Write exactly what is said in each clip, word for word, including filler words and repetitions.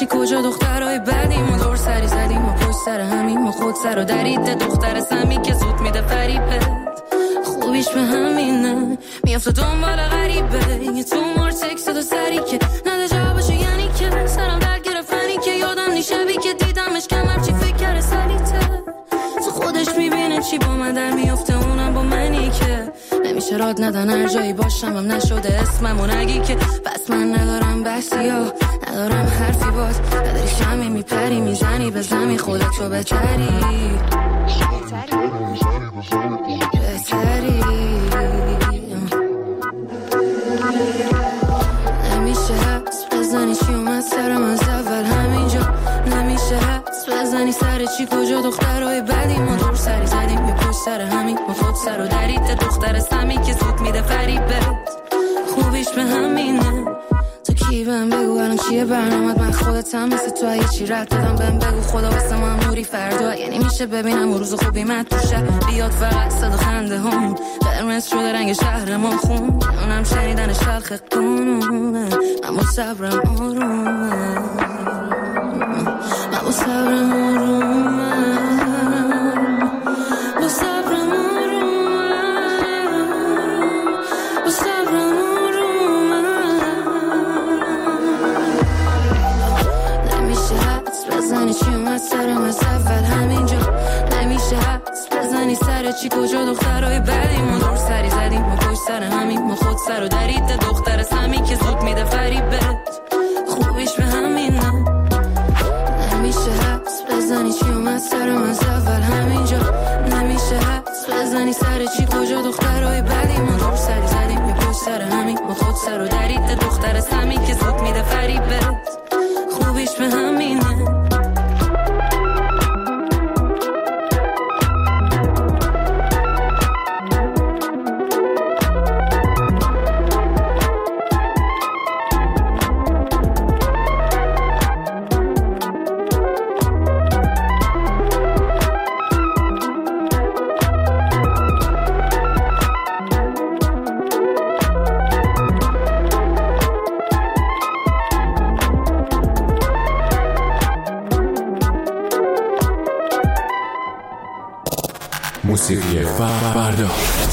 چی کجا دخترای بدیم و دور سری زدیم و پشت سر همین و خود سر و دریده دختر سمی که زود میده فریبه خوبیش به همینه میافته دنبال غریبه یه تو مار تکست دو سری که نده جوابشو یعنی که سرم درد گرفتنی که یادم نیشه بی که دیدمش کمر چی فکر کرده سلیته تو خودش میبینه چی با من در میافته اونم با منی که نمیشه راد ندن هر جایی باشم هم نشده اسممو نگی که بس من ندارم بحثی ها ندارم حرفی باز نداری شمی میپری میزنی به زمین خودتو بچری بچری نمیشه حس بزنی چی اومد سرم از اول همینجا نمیشه حس بزنی سر چی کجا دخترهای بدی ما دور سری زدیم یه پشت سر همین ما خود سر و درید دختر سمی که زود میده فریبت خوبیش به همینه تو کی بهم بگو الان چیه برنامت من خودتم مثل تو اگه چی رد دادم بهم بگو خدا واسه ما نوری فردا یعنی میشه ببینم و روز خوبی مد توشه بیاد فقط صدا خنده هم قرمز شده رنگ شهر ما خون اونم شنیدنش تلخ قانونه اما صبرم آرومه اما صبرم آرومه با صبرم آرومه با صبرم آرومه نمیشه حدس بزنی چی اومد سرم از اول همینجا نمیشه حدس بزنی سر چی کجا دخترهای بدی ما دور سری زدیم ما پشت سر همین ما خود سر و درید دختر سمی که زود میده فریبت خوبیش به همینه نمیشه حدس بزنی چی اومد سرم از اول همینجا نمیشه حدس بزنی سر چی کجا دخترهای بدی ما دور سری زدیم یه پشت سر همین ما خود سر و درید دختر سمی که زود میده فریبت خوبیش به همینه موسیقی فردا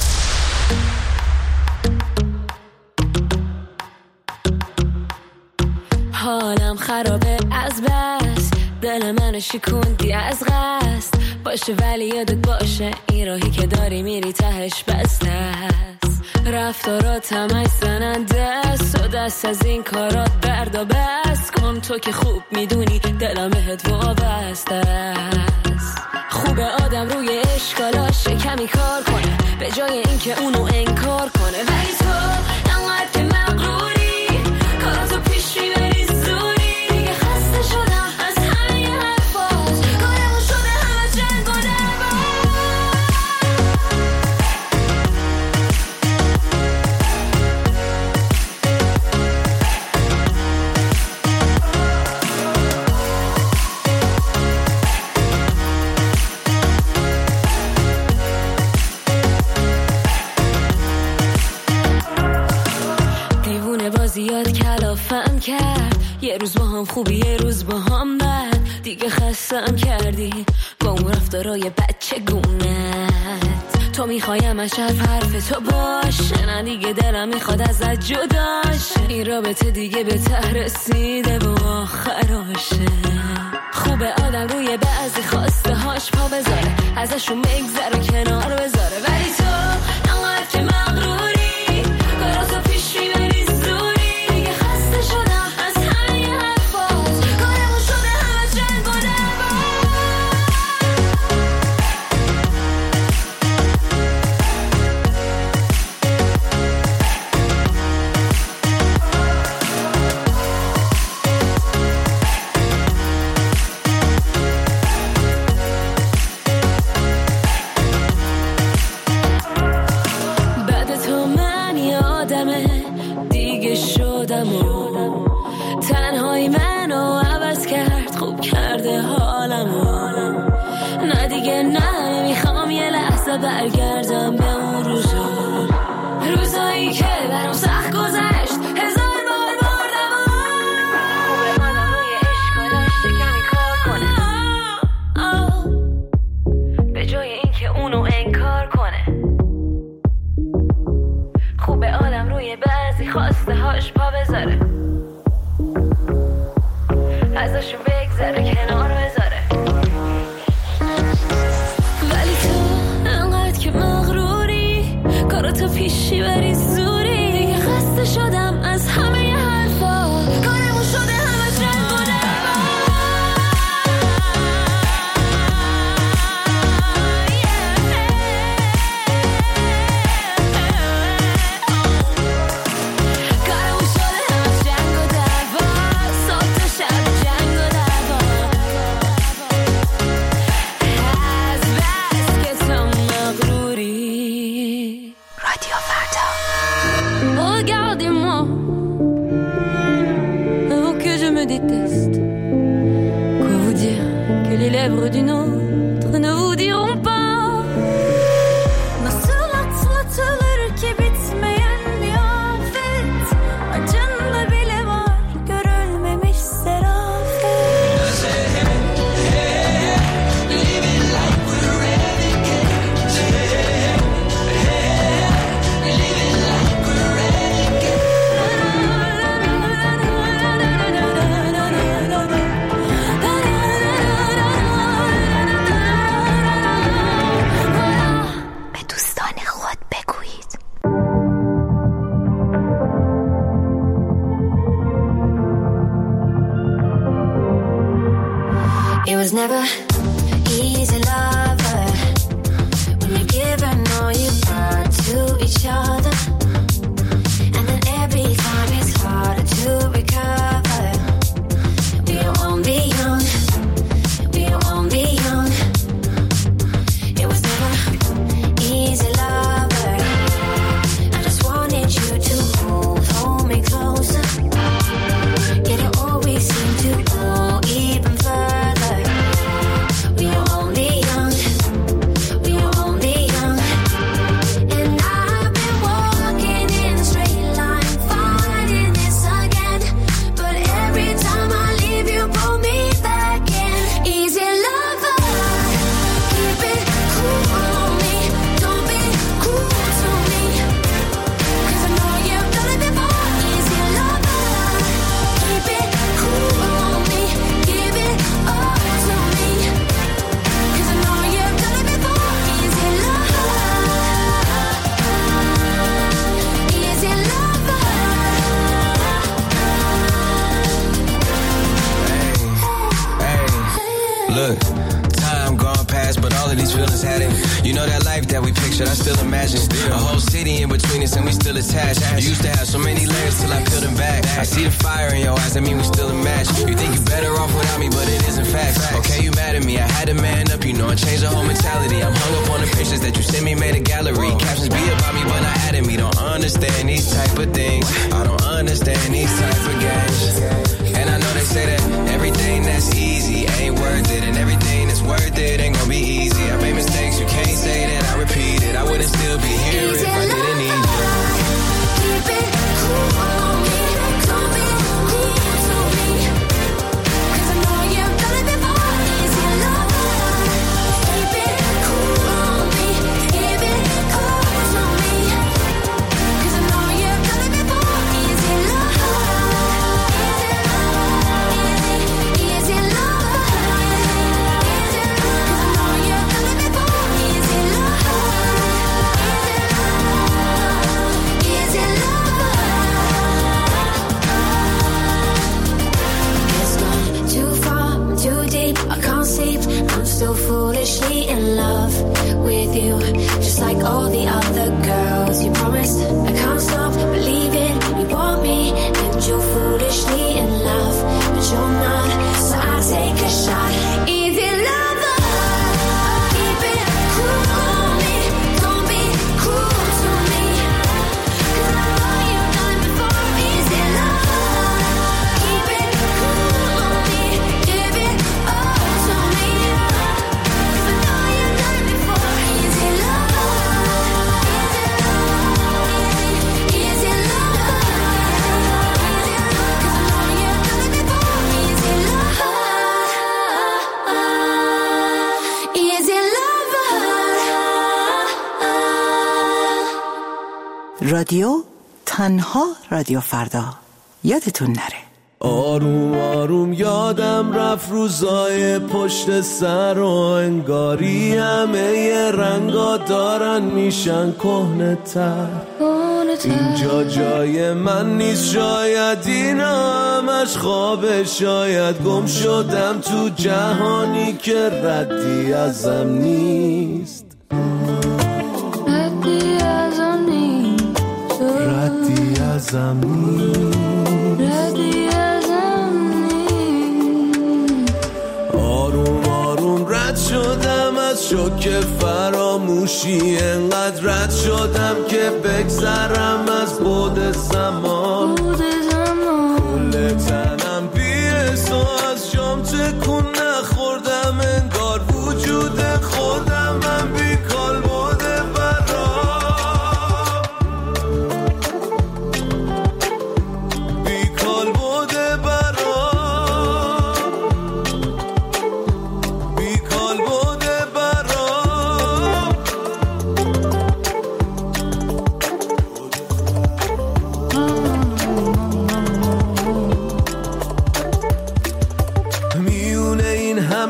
حالم خرابه از بس دل منو شکوندی از قصد باشه ولی یادت باشه این راهی که داری میری تهش بسته است رفتارات همش زننده است و دست از این کارات بردا بس کن تو که خوب میدونی دلم بهت وابسته است خوبه آدم روی اشکالاش کمی کار کنه به جای اینکه اونو انکار کنه ولی تو انقدر که مغروری کاراتو پیش میبری زوری دیگه خسته شدم از همین حرفات کارمون شده همه جنگ و زیاد کلافم کرد یه روز با هم خوبی یه روز با هم بد دیگه خستم کردی با اون رفتارای بچه گونت تو میخوایم از شرف حرف تو باشه نه دیگه دلم میخواد ازت جداش این رابطه دیگه به ته رسیده و آخراشه خوبه آدم روی بعضی خواسته هاش پا بذاره ازشون بگذره و کنار بذاره ولی تو انقدر که مغروری کاراتو پیش میبری شدم از همین حرفات کارمون شده همه جنگ و بعد تو من یادمه دیگه شدم و تنهایی منو عوض کرد خوب کرده حالمو نه دیگه نه نمیخوام یه لحظه برگردم به اون روزا روزایی که برام سخت گذشت هزار بار بردم خوبه آدم روی عشق les lèvres d'une autre ne vous diront pas. Nasıl atlatılır ki bitmeyen bir afet, acında bile var görülmemiş serafet. Living like we're renegades. Living like we're renegades. It was never easy, lover, when you're giving all you got to each other, and then every time it's harder to recover. We won't be young, we won't be young. It was never easy, lover. I just wanted you to hold, hold me closer. Yet it always seemed to go even further. We are only young, we are only young. And I've been walking in a straight line, fighting this again. But every time I leave you pull me back in. Easy lover, keep it cool on me. Don't be cruel to me, 'cause I know you've done it before. Easy lover, keep it cool on me. Give it all to me, 'cause I know you've done it before. Easy lover, easy lover. Hey, look, time gone past, but all of these feelings had it. You know that life that we pictured, I still imagine. A whole city in between us and we still attached. You used to have so many layers till I peeled them back. I see the fire in your eyes, that mean we still a match. You think you're better off without me, but it isn't fact. Okay, you mad at me, I had to man up, you know, and change the whole mentality. I'm hung up on the pictures that you sent me, made a gallery. Captions be about me, but not at me. Don't understand these type of things. I don't understand these type of games. And I know they say that everything that's easy ain't worth it, and everything that's worth it ain't gonna be easy. I made mistakes, you can't say that I repeat it. I wouldn't still be here if I didn't need you. Keep it cool on me. Don't be cruel to me, 'cause I know you've done it before. Easy lover, keep it cool on me. Give it all to me, 'cause I know you've done it before. Easy lover, easy lover, 'cause I know you've done it before. Easy lover, easy lover. It's gone too far, too deep, I can't sleep. I'm still foolishly in love with you, just like all the other girls. You promised I can't stop believing you want me, and you're foolishly in love, but you're not. So I take a shot. Easy lover, keep it cool on me. Don't be cruel to me, 'cause I know you've done it before. Easy lover, keep it cool on me. Give it all to me, 'cause I know you've done it before. Easy lover, easy lover, 'cause I know you've done it before. Easy lover, easy lover. رادیو تنها رادیو فردا، یادتون نره. آروم آروم یادم رفت روزای پشت سر و انگاری همه رنگا دارن میشن کهنه تر. اینجا جای من نیست، شاید اینا همش خوابه، شاید گم شدم تو جهانی که ردی ازم نیست. ردی ازم نیست، ردی ازم نیست، ردی ازم نیست. آروم آروم رد شدم از شوک فراموشی، انقدر رد شدم که بگذرم از بعد زمان. کل تنم بی‌حس و از شام تکون نخوردم،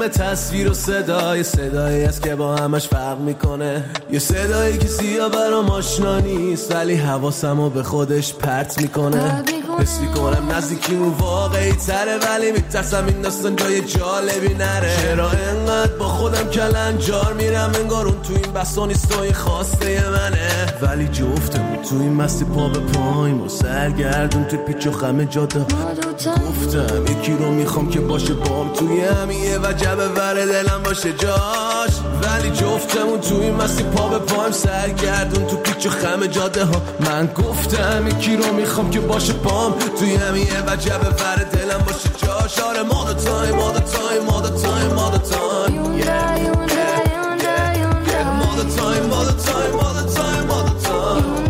همه تصویر و صدای صدایی است که با همش فرق میکنه. یه صدایی که سیاه برام آشنا نیست ولی حواسمو به خودش پرت میکنه. حس میکنم نزدیکی اون واقعی تره ولی میترسم این داستان جای جالبی نره. چرا انقدر با خودم کلنجار میرم انگار اون تو این بسا نیست و این خواسته منه. ولی جفتم تو این مستی پا به پاییم و سرگردون تو پیچ و خم جاده. گفتم یکی رو میخوام که باشه بام توی همیه و جبه ور دلم باشه جاش. ولی جفتمون تو این مستی پا به پایم سرگردون تو پیچ و خم جاده ها. من گفتم یکی رو میخوام که باشه بام توی همیه و جبه ور دلم باشه جاش. آره ما دا تایم ما دا تایم ما دا تایم ما دا تایم ما دا تایم ما دا تایم ما دا تایم ما دا تایم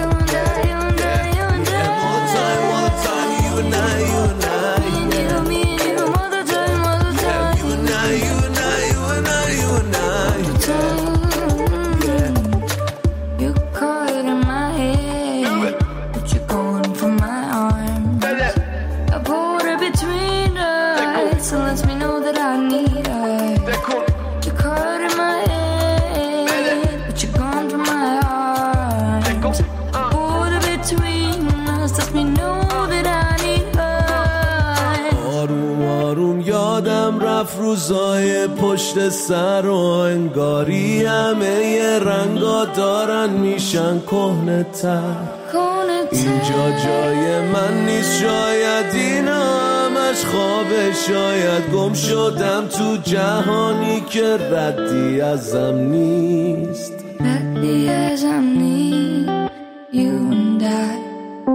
روزای پشت سر و انگاری همه یه رنگا دارن میشن کهنه تر. اینجا جای من نیست شاید این همش خوابه. شاید گم شدم تو جهانی که ردی ازم نیست. ردی ازم نیست. You and I.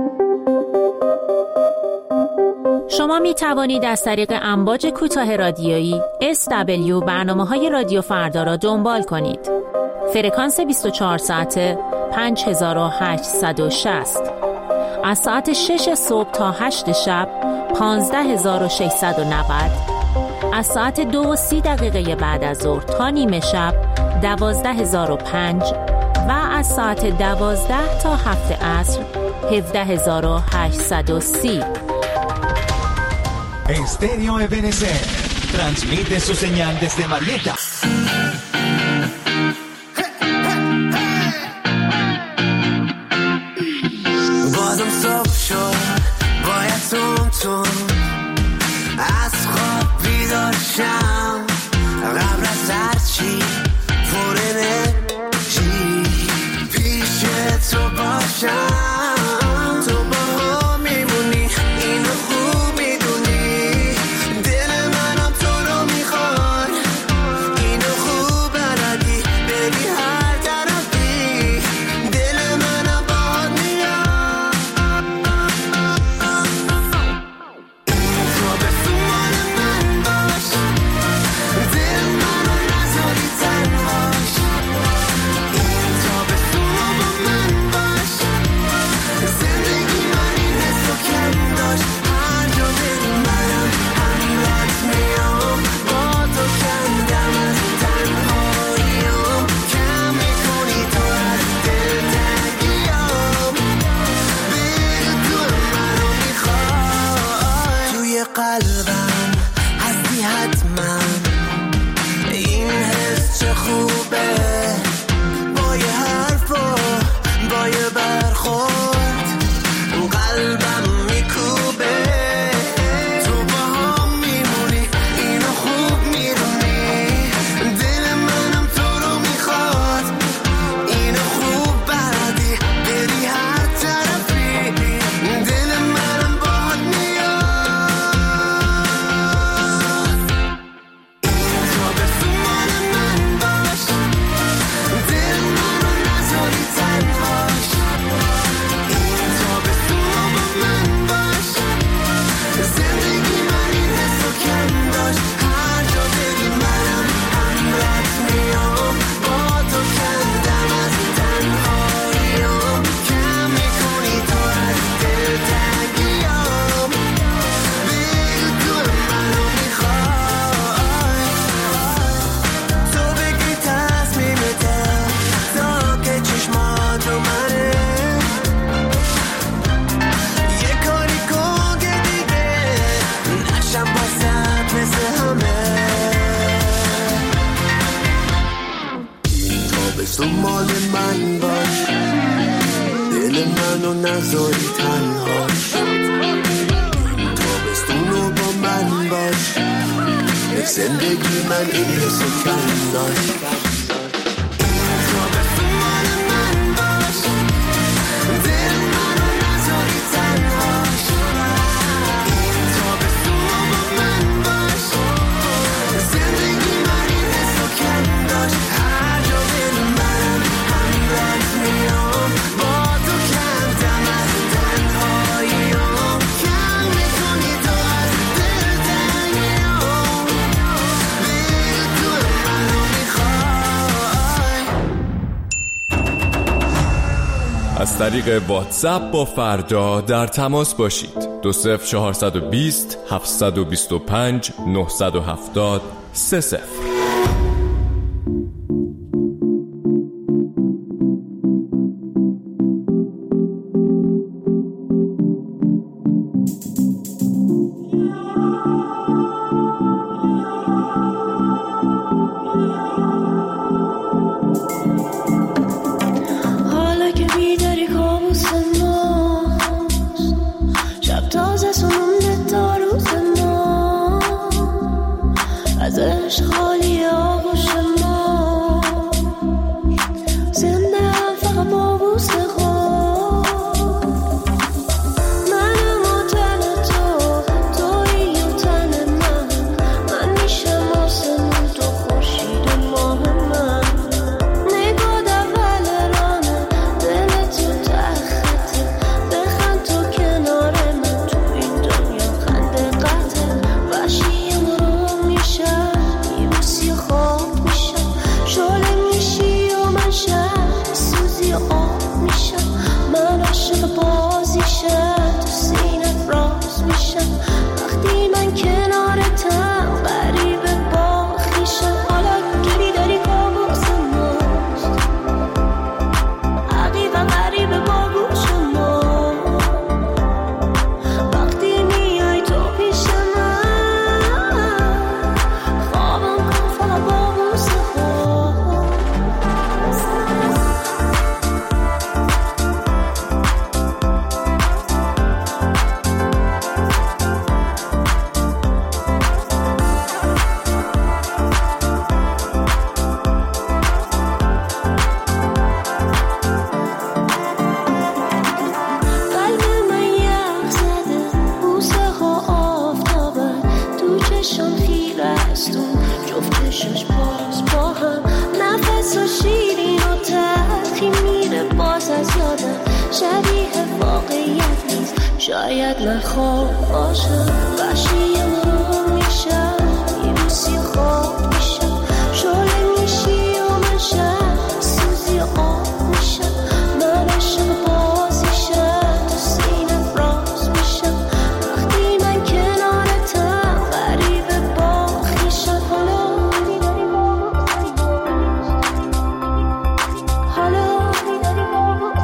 شما می توانید از طریق امواج کوتاه رادیویی اس دبلیو برنامه‌های رادیو فردا را دنبال کنید. فرکانس بیست و چهار ساعته پنج هزار و هشتصد و شصت. از ساعت شش صبح تا هشت شب پانزده هزار و ششصد و نود. از ساعت دو و سی دقیقه بعد از ظهر تا نیمه شب دوازده هزار و پنج و از ساعت دوازده تا هفت عصر هفده هزار و هشتصد و سی. Estéreo Ebenezer transmite su señal desde Marietta. بازم صبح شد باید تون تون از خواب بیدار شم قبل از هرچی پر انرژی پیش تو باشم. تو با هم میمونی اینو خوب میدونی. دل منم تو رو میخواد اینو خوب منو نذاری تنها، تابستونو با من باش، به زندگی من این حسو کم داشت. از طریق واتساپ با فردا در تماس باشید. دو صفر چهارصد و بیست هفتصد و بیست و پنج نهصد و هفتاد سه صفر. شاید من خواب باشم وحشیم رو میشم میبوسی خواب میشم شعله میشی و من شم سوزی آب میشم من عشق بازیشم تو سینم راز میشم وقتی من کنارتم غریب با خویشم حالا میداری با حالا میداری با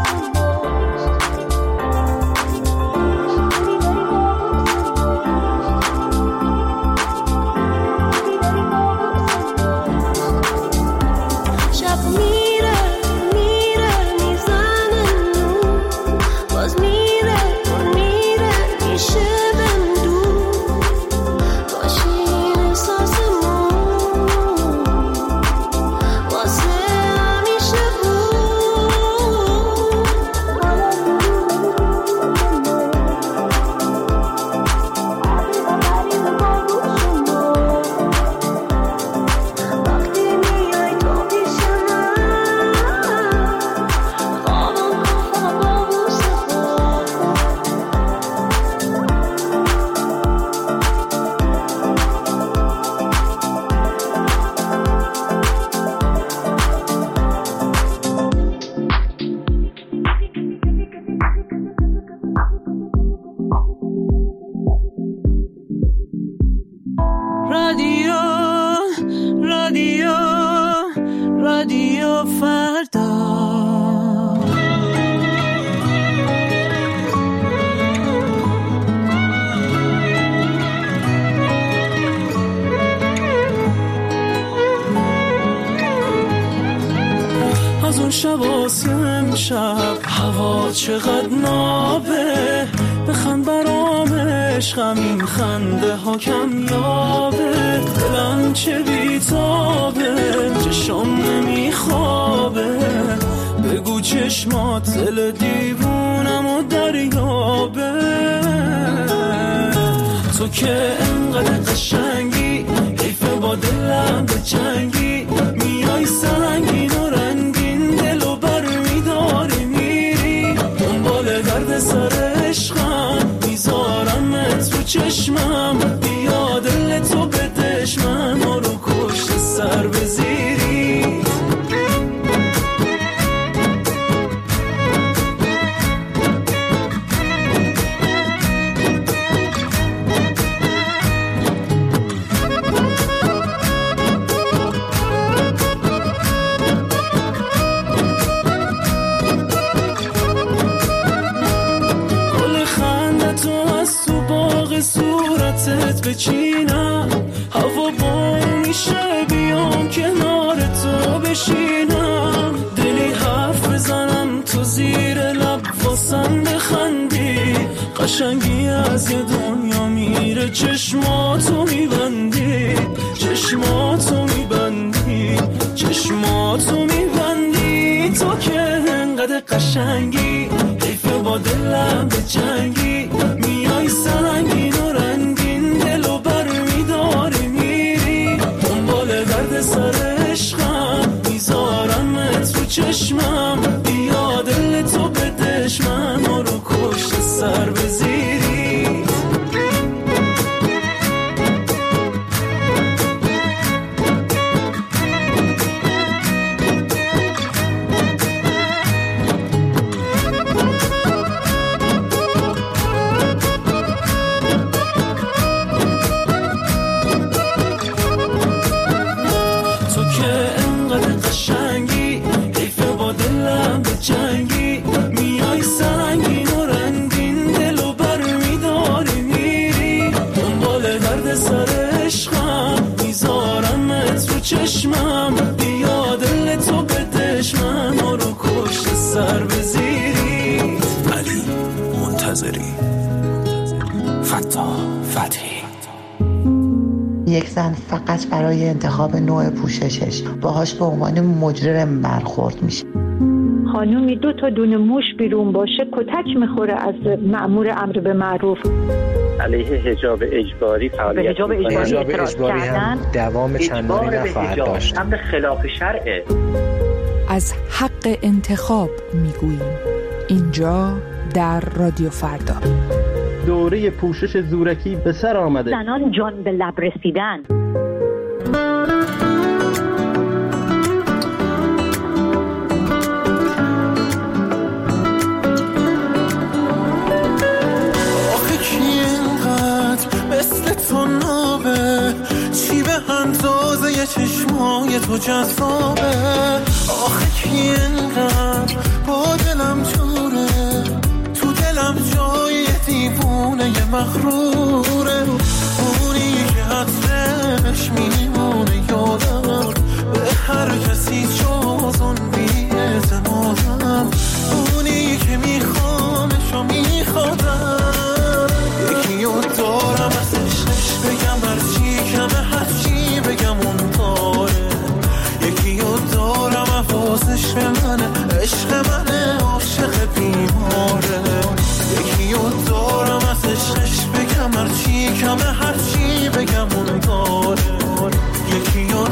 کن شباسی امشب هوا چقدر نابه بخند برام عشقم این خنده ها کمیابه دلم چه بیتابه چشم نمیخوابه بگو چشمات دل دیوونم و دریابه تو که انقدر قشنگی حیفه با دلم به جنگی میای سنگین و رنگین دلو بر میداری میری دنبال درد سر عشقم میذارمت رو چشمم بیا دل تو به دشمن ما رو کشت سر بزیری صورتت بچینم هوا بام میشه بیام کنار تو بشینم دلی حرف بزنم تو زیر لب واسم بخندی قشنگی از یه دنیا میره چشماتو میبندی چشماتو میبندی چشماتو میبندی تو که انقدر قشنگی حیفه با دلم به جنگی میای سنگین و رنگین دلو بر میداری میری دنبال درد سر عشقم میذارمت رو چشمم بیا دل تو به دشمن ما رو کشت سر بزیری جنگی میای سنگین و رنگین دلو بر میداری میری دنبال درد سر عشقم میذارمت رو چشمم بیا دل تو به دشمن ما رو کشت سر بزیری علی منتظری فتا فتحی یک زن فقط برای انتخاب نوع پوششش باهاش به عنوان مجرم برخورد میشه. خانومی دو تا دونه موش بیرون باشه کتک میخوره از مأمور امر به معروف. علیه حجاب اجباری فعالیت حجاب اجباری, حجاب اجباری هم دوام چندانی نخواهد داشت. امر خلاف شرعه. از حق انتخاب میگوییم اینجا در رادیو فردا. دوره پوشش زورکی به سر آمده. زنان جان به لب رسیدن. اندازه چشمای تو جذابه آخه کی اینقدر با دلم جوره تو دلم جای دیوونه مغروره اونی که عطرش میمونه یادم به هر کسی جز اون بی‌اعتمادم اونی که میخوامش و میخوادم یکی رو دارم از عشقش بگم هرچی کمه هرچی بگم اون داره یکی رو دارم حواسش به منه عشق منه عاشق بیماره یکی رو دارم از عشقش بگم هرچی کمه هرچی بگم اون داره یکی رو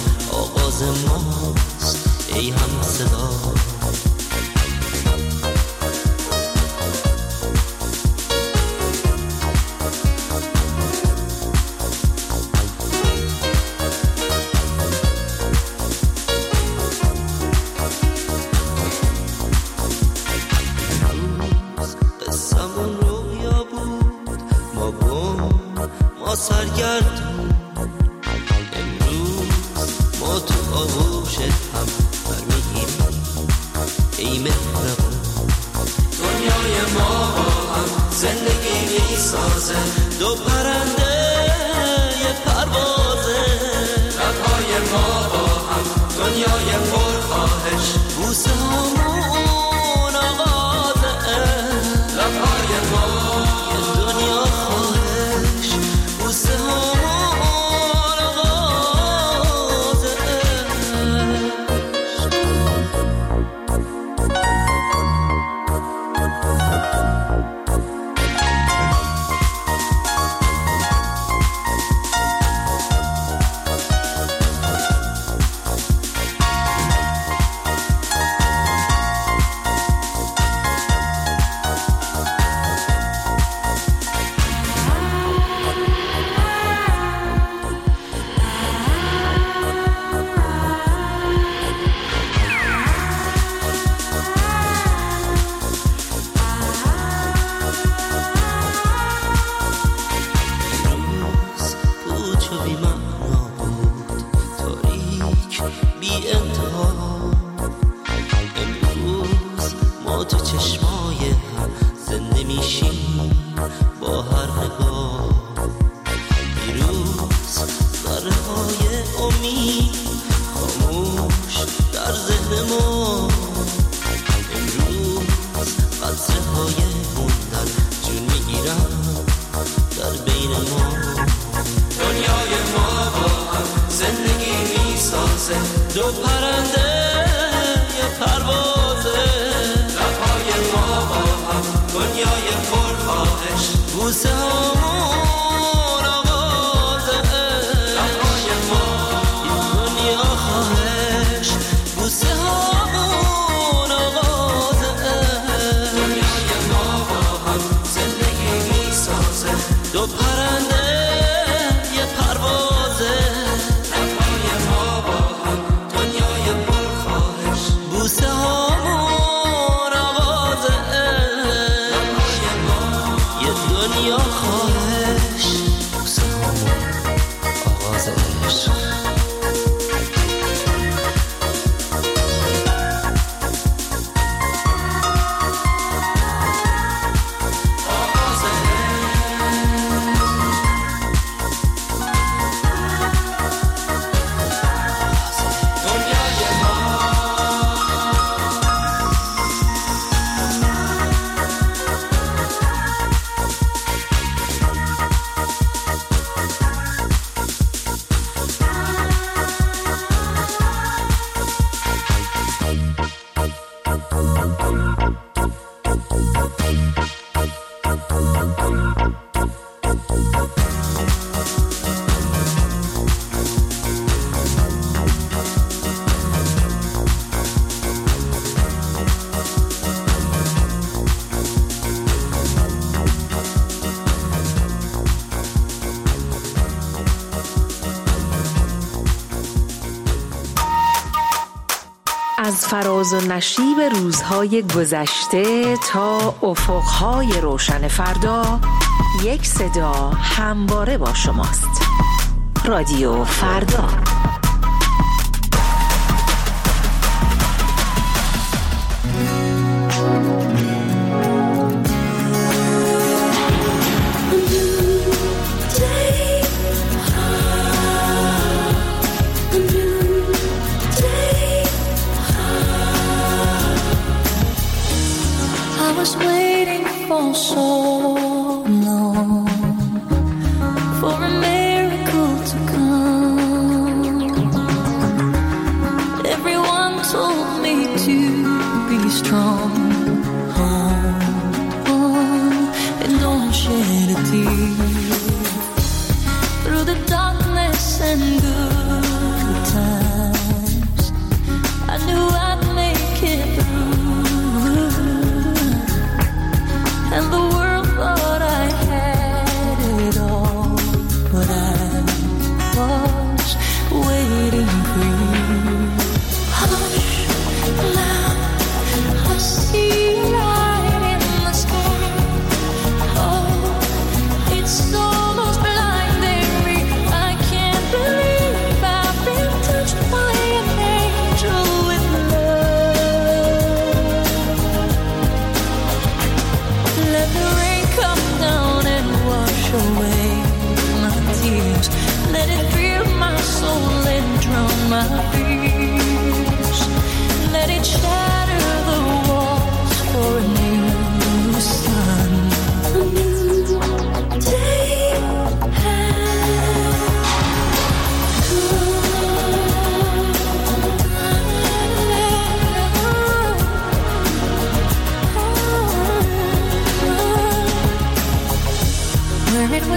آغاز ماست ای هم صدا. سرگردون امروز ما تو آغوش هم برمیگیریم ای مهربون. دنیای ما با هم زندگی میسازه، دو پرنده یه پروازه. لبهای ما با هم دنیای پرخواهش، بوسه همون آغازه. لبهای ما یه دنیا خواهش، بوسه همون دو پرنده یه پروازه. لبهای ما با هم دنیای پرخواهش، بوسه همون آغازه. لبهای ما یه دنیا خواهش، بوسه همون آغازه. دنیای ما با هم زندگی میسازه، دو پرنده یه پروازه. لبهای ما با بوسه همون آوازه. لبهای ما یه دنیا خواهش، بوسه همون آوازه. از فراز و نشیب روزهای گذشته تا افقهای روشن فردا، یک صدا همواره با شماست. رادیو فردا. I was waiting for so long for a miracle to come. Everyone told me to be strong, oh, oh, and don't shed a tear through the darkness and good times.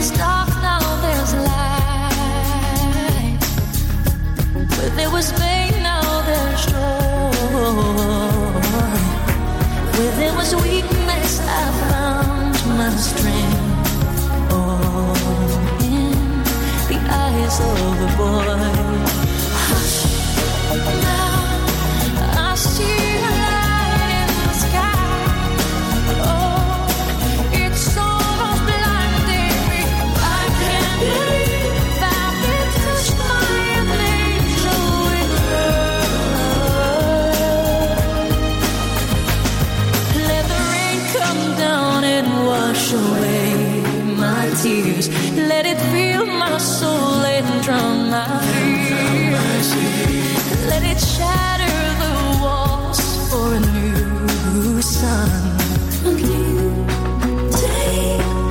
was dark, now there's light. Where there was pain, now there's joy. Where there was weakness, I found my strength. Oh, in the eyes of a boy. Hush, now I see a light in the sky. Oh, it's almost blinding me. I can't believe that it touched my angel with love. Let the rain come down and wash away my tears. Let it fill my soul and drown my fears. Let it shatter the walls for a new sun. A new day.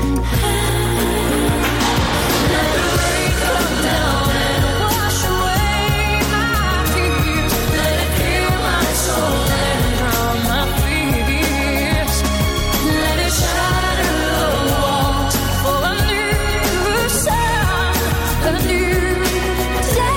Let the rain come down and wash away my tears. Let it fill my soul and drown my fears. Let it shatter the walls for a new sun, a new day.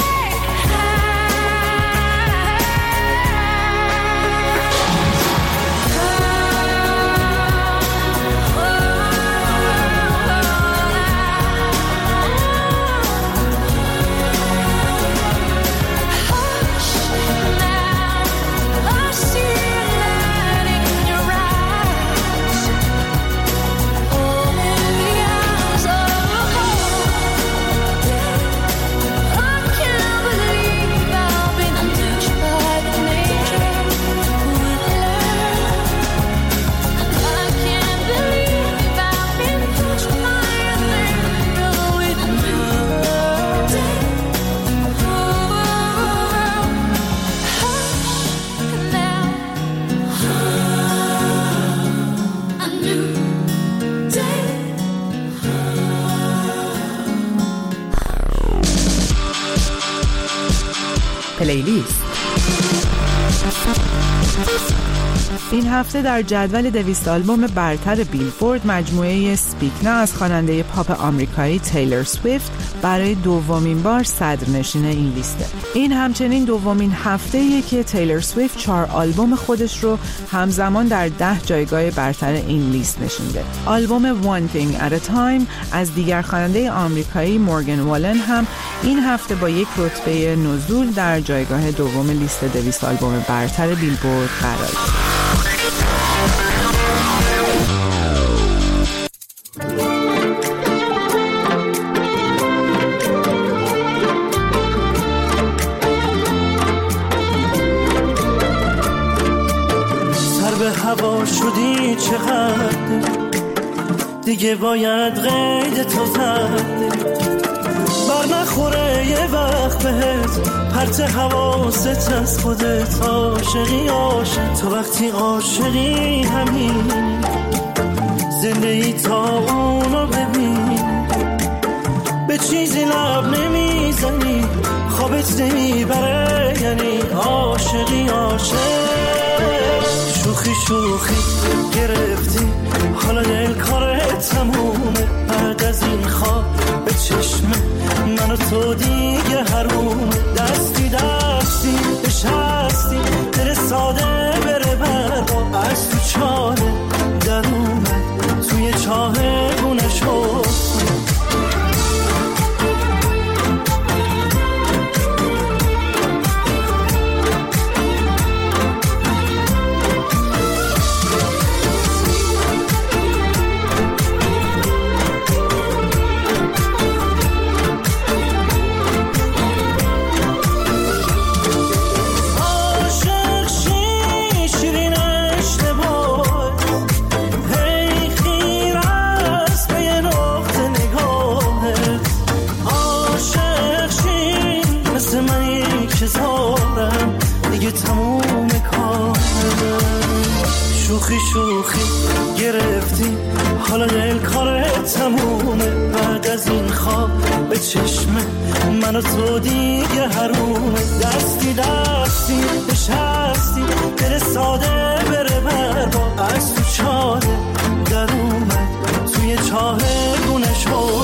پلیلیست. این هفته در جدول دویست آلبوم برتر بیلبورد مجموعه سپیک ناو از خواننده پاپ آمریکایی تیلر سویفت برای دومین بار صدرنشین این لیسته. این همچنین دومین هفته‌ایه که تیلر سویفت چهار آلبوم خودش رو همزمان در ده جایگاه برتر این لیست نشونده. آلبوم One Thing at a Time از دیگر خواننده آمریکایی مورگان والن هم این هفته با یک رتبه نزول در جایگاه دوم لیست دویست آلبوم برتر بیلبورد قرار گرفت. هوا شدی چقدر دیگه باید قید تو زد بر نخوره یه وقت بهت پرت حواست از خودت عاشقی عاشق تو وقتی عاشقی همین زندگی تا اونو ببین به چیزی لب نمیزنی خوابت نمیبره یعنی عاشقی عاشق شوخی شوخی گرفتی حالا دل کارت تمومه بعد از این خواب به چشمه من و تو دیگه حرومه دستی دستی بشستی دل ساده بره برا از تو چاله در اومد توی چاه گونه شد شوخی شوخی گرفتی حالا دل کارت تمومه بعد از این خواب به چشمه من و تو دیگه حرومه دستی دستی بشستی دل ساده بره بر با از تو چاله در اومد توی چاه گونه شد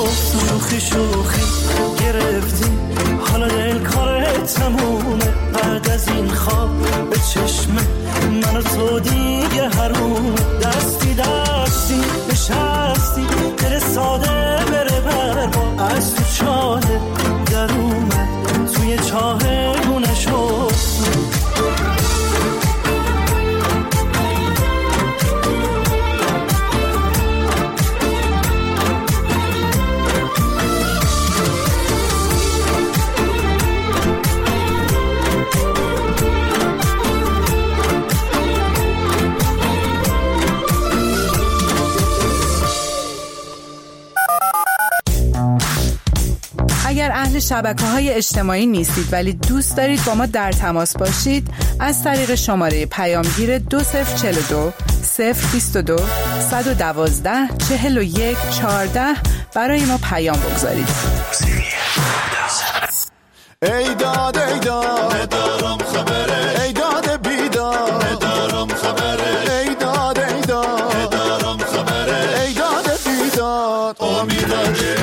شبکه‌های اجتماعی نیستید ولی دوست دارید با ما در تماس باشید، از طریق شماره پیامگیر دو صفر چهل و دو صفر بیست و دو صد و دوازده چهل و یک چهارده برای ما پیام بگذارید. ای داد ای داد ندارم خبره، ای داد بیداد ندارم خبره، ای داد ای داد ندارم خبره، ای داد بیداد امیداده.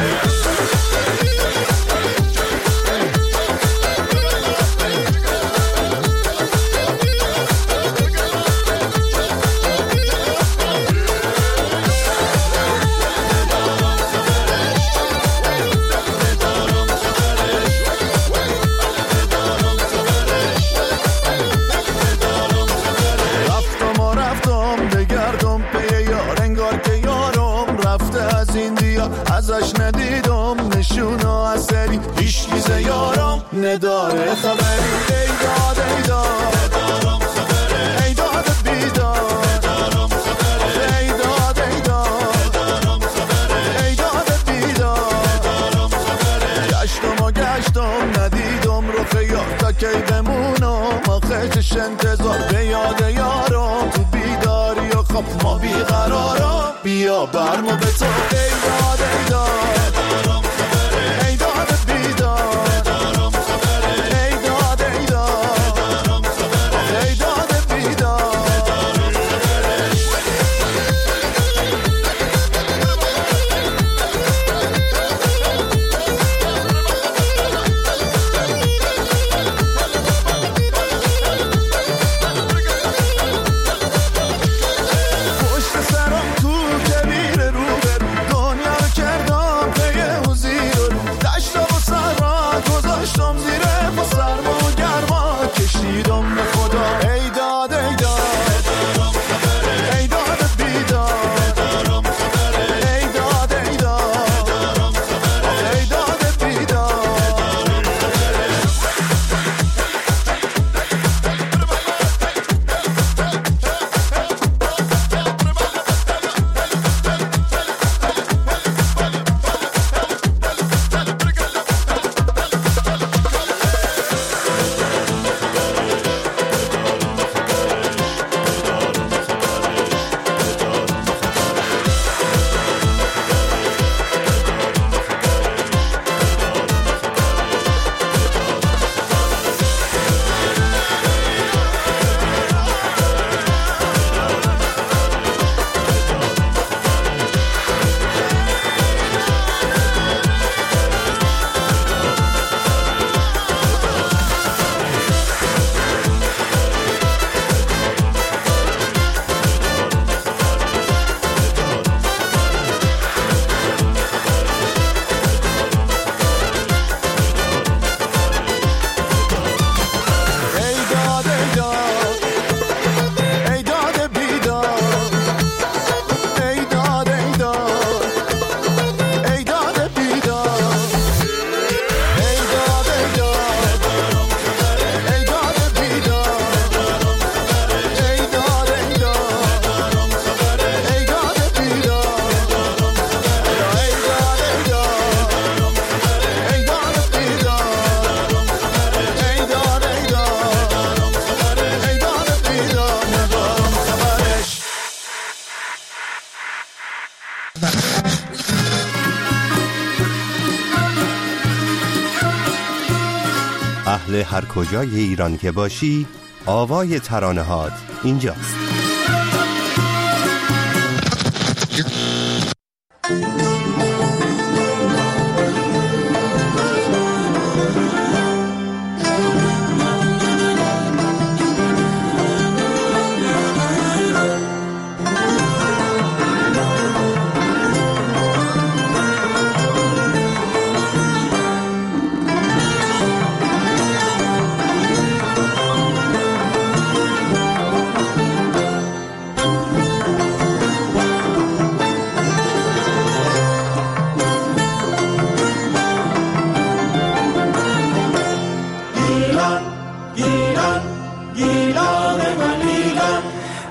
ازش ندیدم نشونو اثری، هیچ چیز یارم نداره خبری. ای داد ای داد ندارم خبره، ای داد بیداد ندارم خبره، ای داد ای داد ندارم خبره، ای داد بیداد ندارم خبره. گشتم و گشتم ندیدم رخ یار، تا کی بمونم آخه چش انتظار به یاد یارم، تو بیداری و خب ما بیقرارم، بیا برمو به تو. ای داد ای داد ندارم خبره، ای داد بیداد ندارم خبره، ای داد ای داد ندارم خبره، ای داد بیداد ندارم خبره. پشت سرم تو کبیر رو بر دنیا رو کردم پی حضیر، دشتا و سر را گذاشتم زیر با سرما و گرما کشیدم به خدا. ای داد ای داد ندارم خبره، ای داد بیداد ندارم خبره، ای داد ای داد ندارم خبره، ای داد بیداد ندارم خبره. اهل هر کجای ایران که باشی، آوای ترانه‌هات اینجاست.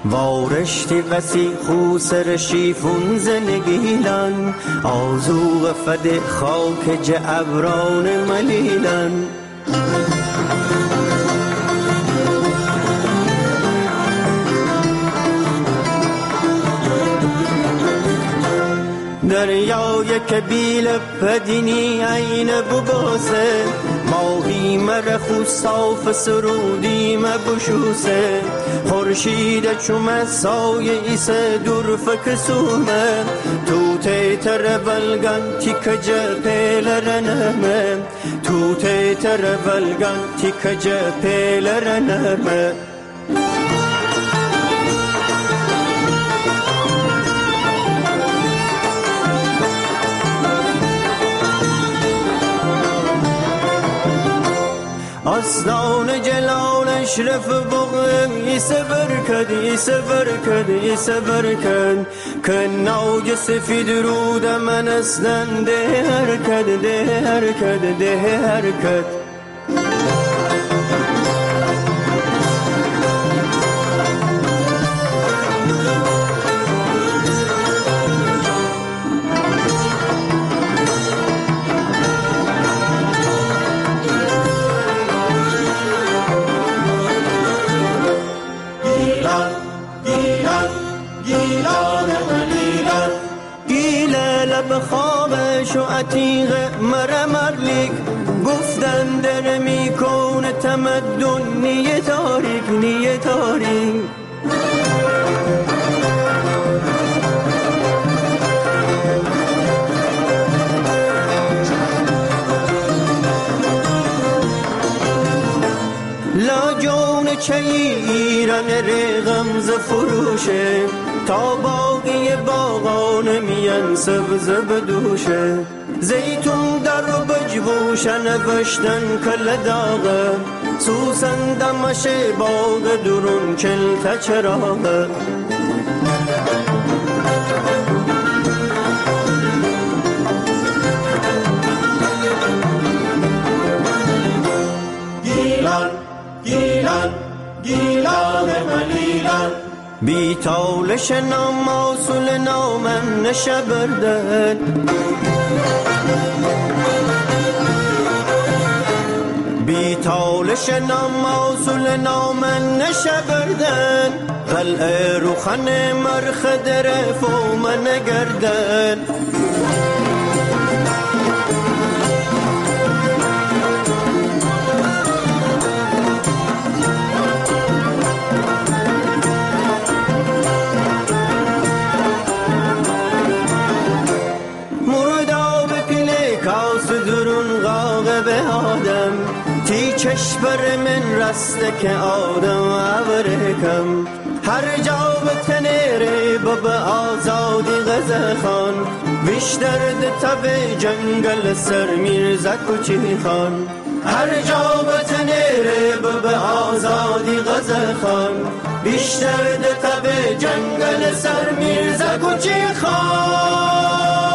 وارشتی وسی خوسر شیفون زنگیلن آزوغ فد خاک جعبران ملیلن دریای کبیل پدینی عین بگوسه ماهی مرخو صاف سرودی مبشوسه خورشید چوم سایه ایسه دور فکسومه تو تیتر بلگن تیک جپیل رنمه تو تیتر بلگن تیک جپیل رنمه اسنان جلال اشرف بغم ایسه برکد ایسه برکد ایسه برکد که ناج سفید رود من اسنن ده حرکت ده حرکت ده حرکت خوابش و عتیق مرمرلیک گفتن در میکون تمدن نیه تاریک نیه تاریک لا جون چه ایران رغمز فروشه تا باقی باغان میان سبز بدوشه زیتون در و بجبوش نوشتن کل داغه سوسن دمش باغ درون چلت چراغه گیلان گیلان گیلان ملیلان بی تالش نام موصول نامم نشبردن بی تالش نام موصول نامم نشبردن قلعه روخن مرخد رفو من نگردن چشبر من رسته که آدم عبرکم هر جا به تنیره باب آزادی غزه خان بیشتر ده تب جنگل سر میرزا کچی خان هر جا به تنیره باب آزادی غزه خان بیشتر ده تب جنگل سر میرزا کچی خان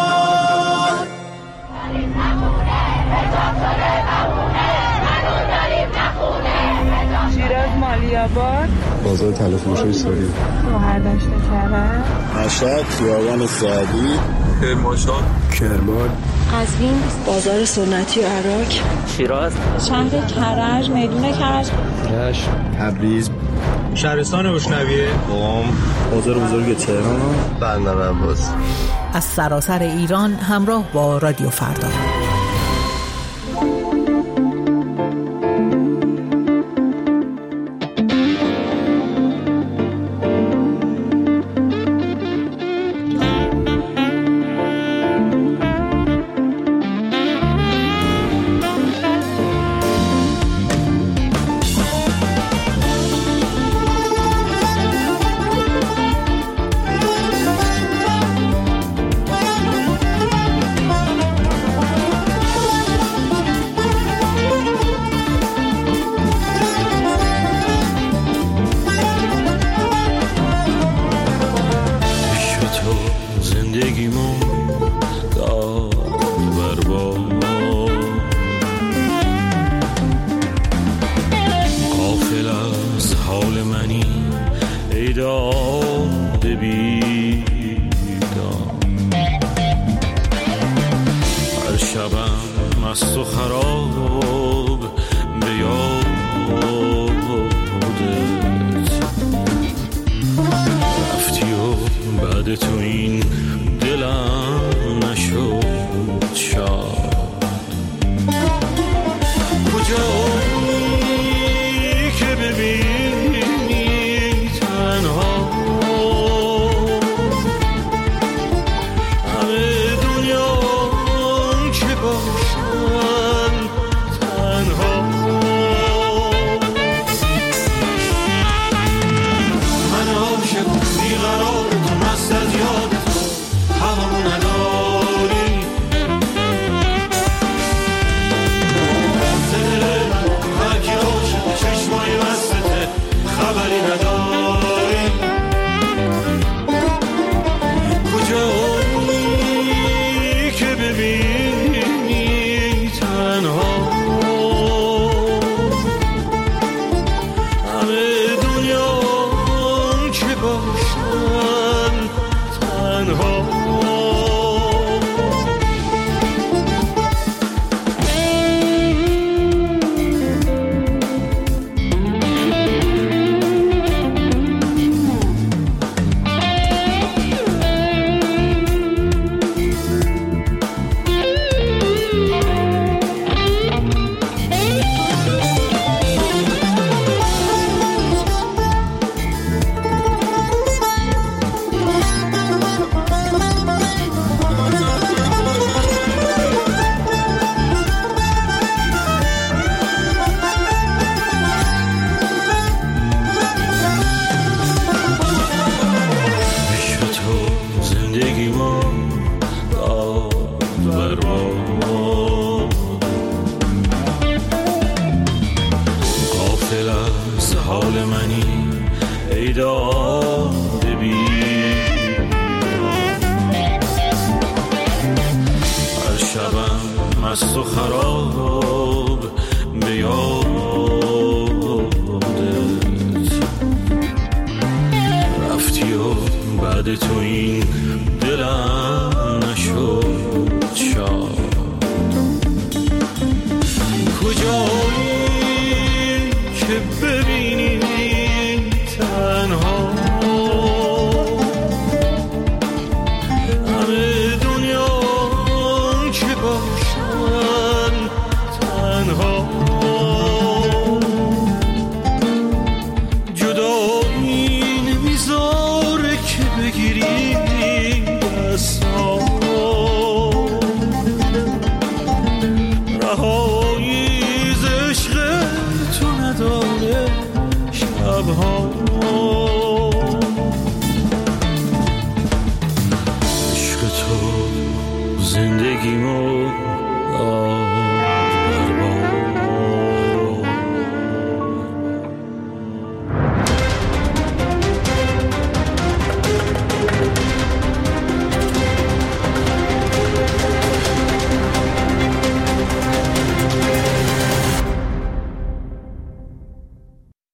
شیراز مالیاباد بازار تلفروشی ساری شهرداشت کرد مشهد خیابان سعدی کرمانشاه کرمان قزوین بازار سنتی و عراق شیراز شهر کرج میدون کرج رشت تبریز شهرستان بشنویه قم بازار بزرگ تهران بندر عباس از سراسر ایران همراه با رادیو فردا. بیدار. هر شبم مست و خراب به یادت رفتی و بعد تو این دلم نشد شاد. کجایی که ببینی تنها همه دنیا که باشن تنها. من عاشق بیقرار تو مست از یاد تو هممو نداری. دل من هرکی عاشق چشمای مستته خبری نداری. کجایی که ببینی تنها همه دنیا که باشن تنها. مست و خراب به یادت رفتی و بعد تو این دلم نشد شاد. کجایی که ببینی تنها همه دنیا که باشن تنها. جدایی نمیذاره که بگیری دستام رهایی ز عشق تو نداره شبها. عشق تو زندگیمو